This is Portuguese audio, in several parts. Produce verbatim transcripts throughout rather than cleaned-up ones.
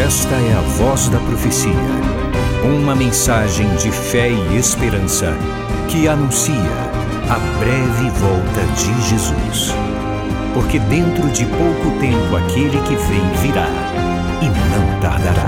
Esta é a voz da profecia, uma mensagem de fé e esperança que anuncia a breve volta de Jesus. Porque dentro de pouco tempo aquele que vem virá e não tardará.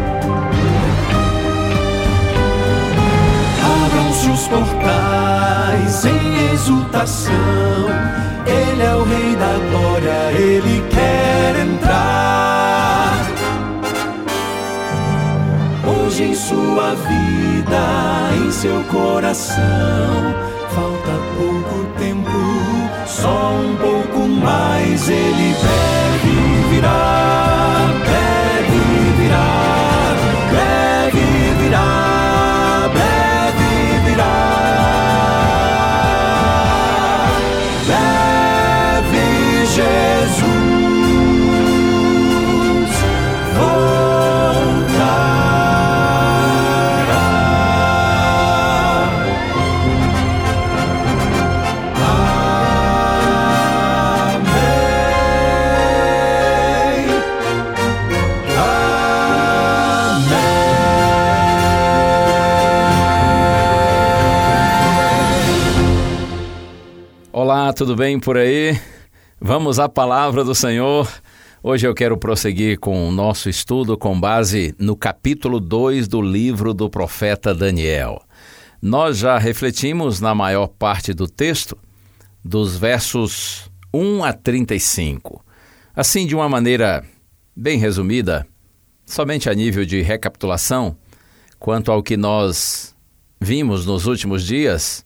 Abram-se os portais em exultação, Ele é o Rei da Glória, Ele quer entrar. Hoje em sua vida, em seu coração, falta pouco tempo, só um pouco mais. Ele deve virar, deve virar, deve virar, deve virar. Deve Jesus Olá, tudo bem por aí? Vamos à palavra do Senhor. Hoje eu quero prosseguir com o nosso estudo com base no capítulo dois do livro do profeta Daniel. Nós já refletimos na maior parte do texto, dos versos um a trinta e cinco. Assim, de uma maneira bem resumida, somente a nível de recapitulação, quanto ao que nós vimos nos últimos dias,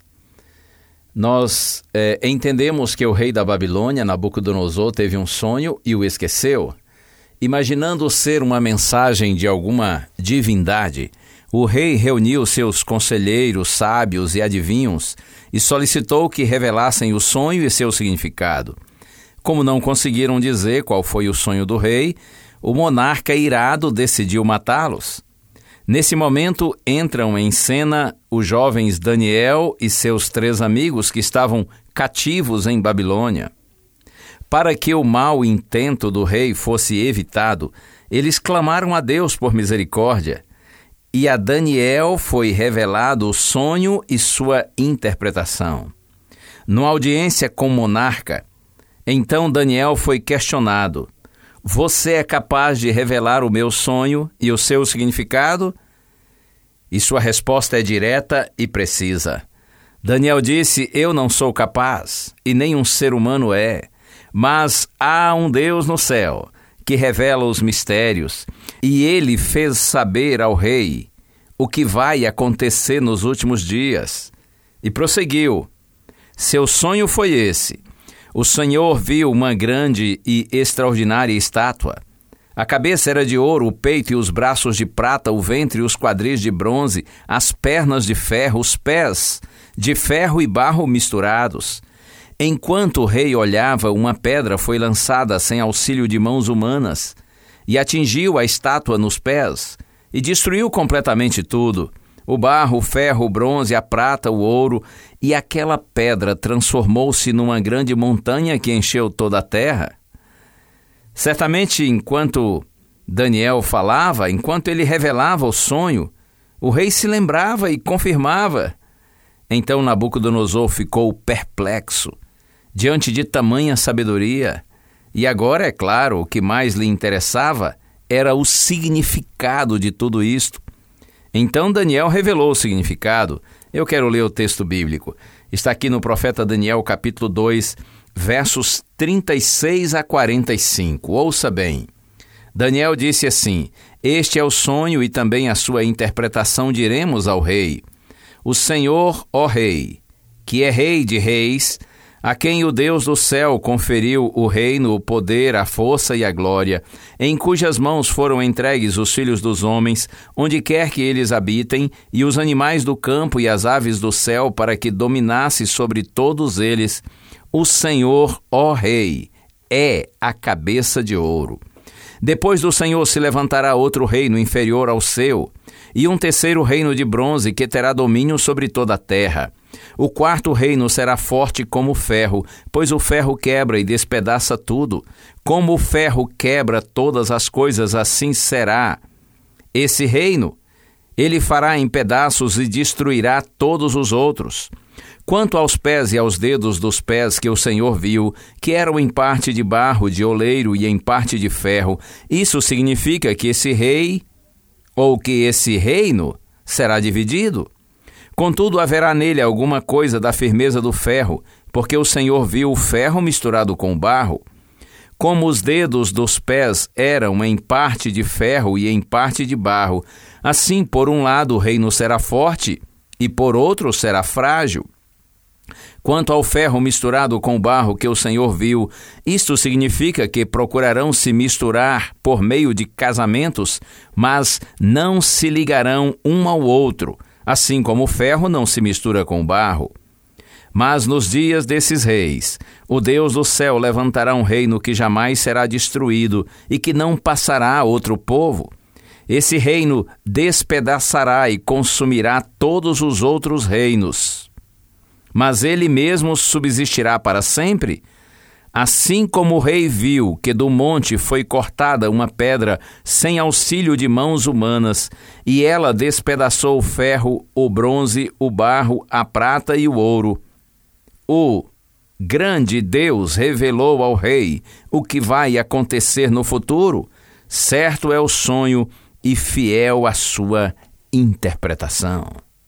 nós é, entendemos que o rei da Babilônia, Nabucodonosor, teve um sonho e o esqueceu. Imaginando ser uma mensagem de alguma divindade, o rei reuniu seus conselheiros, sábios e adivinhos e solicitou que revelassem o sonho e seu significado. Como não conseguiram dizer qual foi o sonho do rei, o monarca irado decidiu matá-los. Nesse momento, entram em cena os jovens Daniel e seus três amigos que estavam cativos em Babilônia. Para que o mau intento do rei fosse evitado, eles clamaram a Deus por misericórdia, e a Daniel foi revelado o sonho e sua interpretação. Numa audiência com o monarca, então Daniel foi questionado: você é capaz de revelar o meu sonho e o seu significado? E sua resposta é direta e precisa. Daniel disse: eu não sou capaz, e nem um ser humano é, mas há um Deus no céu que revela os mistérios, e ele fez saber ao rei o que vai acontecer nos últimos dias. E prosseguiu: seu sonho foi esse. O Senhor viu uma grande e extraordinária estátua. A cabeça era de ouro, o peito e os braços de prata, o ventre e os quadris de bronze, as pernas de ferro, os pés de ferro e barro misturados. Enquanto o rei olhava, uma pedra foi lançada sem auxílio de mãos humanas e atingiu a estátua nos pés e destruiu completamente tudo. O barro, o ferro, o bronze, a prata, o ouro, e aquela pedra transformou-se numa grande montanha que encheu toda a terra. Certamente, enquanto Daniel falava, enquanto ele revelava o sonho, o rei se lembrava e confirmava. Então Nabucodonosor ficou perplexo diante de tamanha sabedoria, e agora, é claro, o que mais lhe interessava era o significado de tudo isto. Então Daniel revelou o significado. Eu quero ler o texto bíblico. Está aqui no profeta Daniel, capítulo dois, versos trinta e seis a quarenta e cinco. Ouça bem. Daniel disse assim: este é o sonho e também a sua interpretação diremos ao rei. O Senhor, ó rei, que é rei de reis, a quem o Deus do céu conferiu o reino, o poder, a força e a glória, em cujas mãos foram entregues os filhos dos homens, onde quer que eles habitem, e os animais do campo e as aves do céu, para que dominasse sobre todos eles. O Senhor, ó rei, é a cabeça de ouro. Depois do Senhor se levantará outro reino inferior ao seu, e um terceiro reino de bronze que terá domínio sobre toda a terra. O quarto reino será forte como o ferro, pois o ferro quebra e despedaça tudo. Como o ferro quebra todas as coisas, assim será esse reino. Ele fará em pedaços e destruirá todos os outros. Quanto aos pés e aos dedos dos pés que o Senhor viu, que eram em parte de barro, de oleiro e em parte de ferro, isso significa que esse rei, ou que esse reino, será dividido. Contudo, haverá nele alguma coisa da firmeza do ferro, porque o Senhor viu o ferro misturado com o barro. Como os dedos dos pés eram em parte de ferro e em parte de barro, assim, por um lado, o reino será forte e por outro será frágil. Quanto ao ferro misturado com o barro que o Senhor viu, isto significa que procurarão se misturar por meio de casamentos, mas não se ligarão um ao outro, assim como o ferro não se mistura com o barro. Mas nos dias desses reis, o Deus do céu levantará um reino que jamais será destruído e que não passará a outro povo. Esse reino despedaçará e consumirá todos os outros reinos. Mas ele mesmo subsistirá para sempre. Assim como o rei viu que do monte foi cortada uma pedra sem auxílio de mãos humanas, e ela despedaçou o ferro, o bronze, o barro, a prata e o ouro, o grande Deus revelou ao rei o que vai acontecer no futuro. Certo é o sonho e fiel a sua interpretação.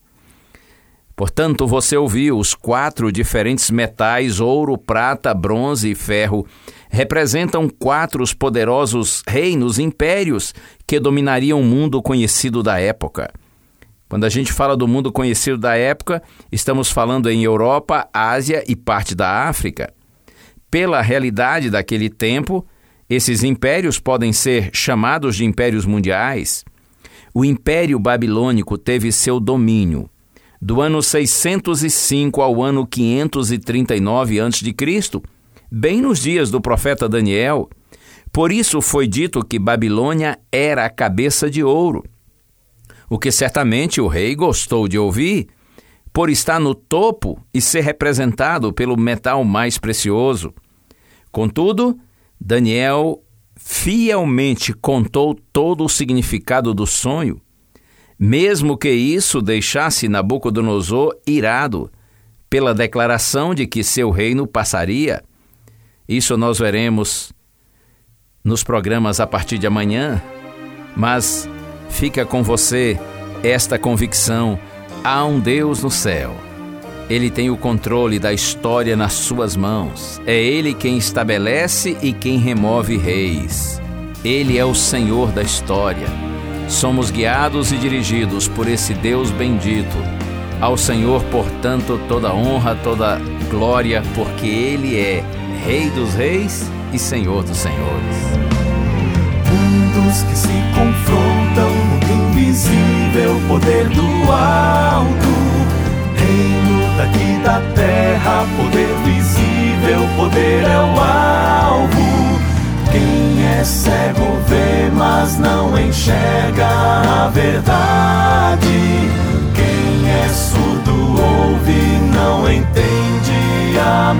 Portanto, você ouviu os quatro diferentes metais, ouro, prata, bronze e ferro, representam quatro os poderosos reinos, impérios, que dominariam o mundo conhecido da época. Quando a gente fala do mundo conhecido da época, estamos falando em Europa, Ásia e parte da África. Pela realidade daquele tempo, esses impérios podem ser chamados de impérios mundiais. O Império Babilônico teve seu domínio do ano seiscentos e cinco ao ano quinhentos e trinta e nove antes de Cristo, bem nos dias do profeta Daniel. Por isso foi dito que Babilônia era a cabeça de ouro, o que certamente o rei gostou de ouvir, por estar no topo e ser representado pelo metal mais precioso. Contudo, Daniel fielmente contou todo o significado do sonho, mesmo que isso deixasse Nabucodonosor irado pela declaração de que seu reino passaria. Isso nós veremos nos programas a partir de amanhã, mas fica com você esta convicção: há um Deus no céu. Ele tem o controle da história nas suas mãos. É Ele quem estabelece e quem remove reis. Ele é o Senhor da história. Somos guiados e dirigidos por esse Deus bendito. Ao Senhor, portanto, toda honra, toda glória, porque Ele é Rei dos reis e Senhor dos senhores. Mundos que se confrontam, mundo invisível, poder do alto, reino daqui da terra, poder visível, poder é o alvo. Quem é cego vê, mas não enxerga a verdade. Quem é surdo ouve, não entende a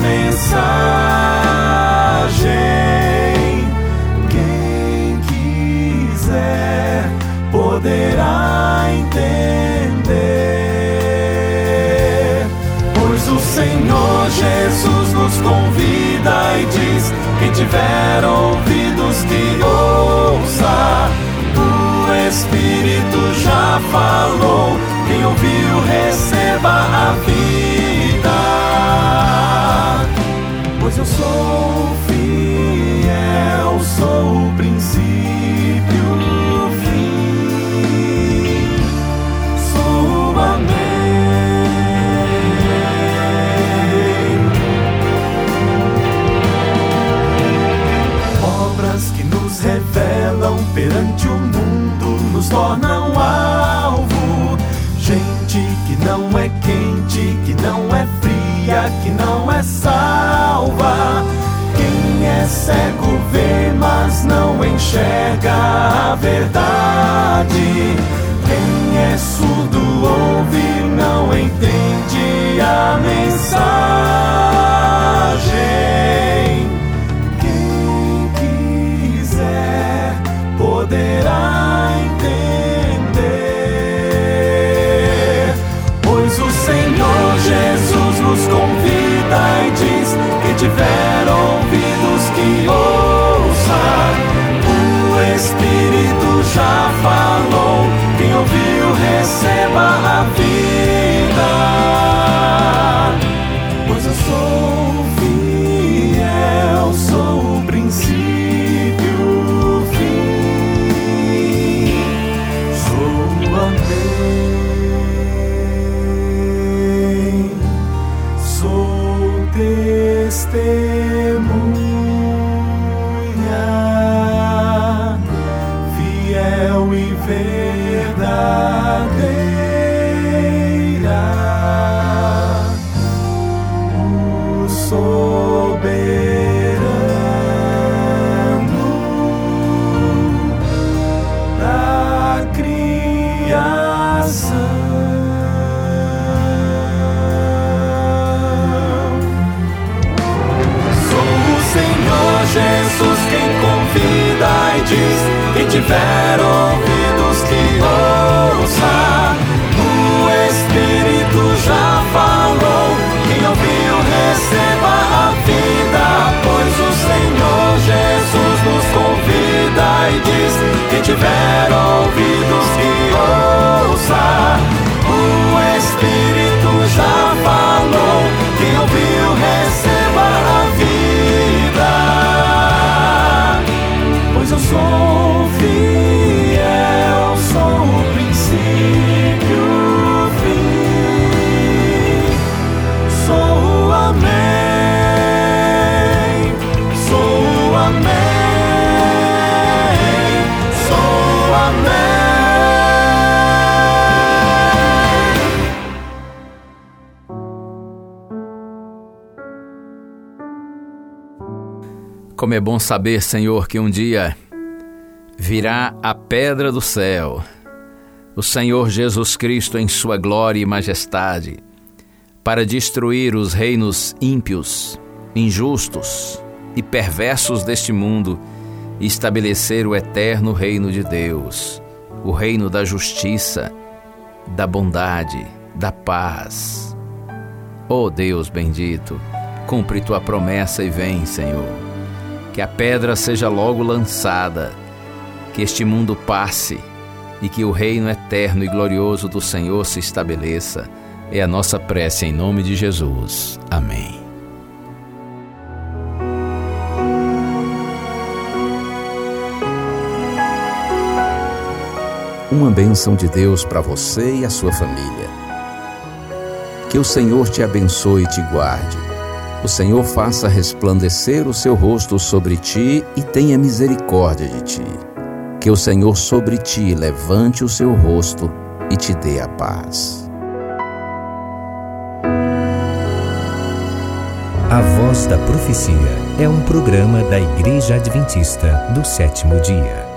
mensagem. Quem quiser poderá entender, pois o Senhor Jesus nos convida e diz: quem tiver ouvidos que ouça, o Espírito já falou, quem ouviu receba a vida. Pois eu sou fiel, sou o princípio, o fim, sou o amém. Obras que nos revelam perante o mundo, nos tornam alvo. Gente que não é quente, que não é fria, que não é salva. Quem é cego vê, mas não enxerga a verdade. Quem é surdo ouve, não entende a Espírito já falou, quem ouviu receba a vida. Pois eu sou fiel, sou o princípio, o fim, sou o amém, sou testemunha, fiel e verdadeira, o soberano da criação. Sou o Senhor Jesus quem convida e diz: quem tiver ouvidos que ouça. O Espírito já falou, quem ouviu receba a vida. Pois o Senhor Jesus nos convida e diz: quem tiver ouvidos que ouça. O Espírito já falou, quem ouviu receba a vida. Pois eu sou fiel, sou o princípio, o fim, sou o amém, sou o amém, sou o amém. Como é bom saber, Senhor, que um dia virá a pedra do céu, o Senhor Jesus Cristo em sua glória e majestade, para destruir os reinos ímpios, injustos e perversos deste mundo e estabelecer o eterno reino de Deus, o reino da justiça, da bondade, da paz. Ó Deus bendito, cumpre tua promessa e vem, Senhor. Que a pedra seja logo lançada, que este mundo passe e que o reino eterno e glorioso do Senhor se estabeleça. É a nossa prece em nome de Jesus. Amém. Uma bênção de Deus para você e a sua família. Que o Senhor te abençoe e te guarde. O Senhor faça resplandecer o seu rosto sobre ti e tenha misericórdia de ti. Que o Senhor sobre ti levante o seu rosto e te dê a paz. A Voz da Profecia é um programa da Igreja Adventista do Sétimo Dia.